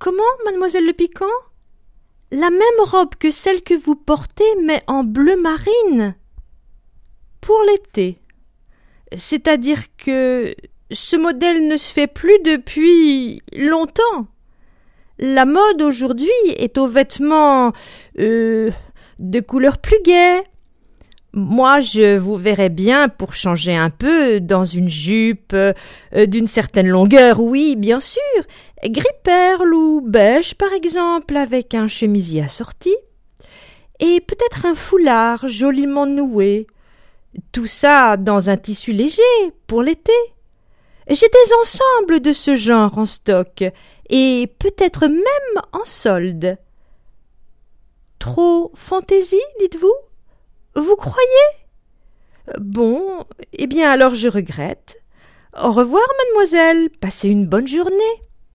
Comment, mademoiselle Le Piquant? La même robe que celle que vous portez, mais en bleu marine. Pour l'été. C'est-à-dire que ce modèle ne se fait plus depuis longtemps. La mode aujourd'hui est aux vêtements de couleurs plus gaies. Moi, je vous verrais bien pour changer un peu dans une jupe d'une certaine longueur, oui, bien sûr. Gris perle ou beige, par exemple, avec un chemisier assorti. Et peut-être un foulard joliment noué. Tout ça dans un tissu léger, pour l'été. J'ai des ensembles de ce genre en stock, et peut-être même en solde. Trop fantaisie, dites-vous? Vous croyez? Bon, eh bien alors je regrette. Au revoir, mademoiselle. Passez une bonne journée.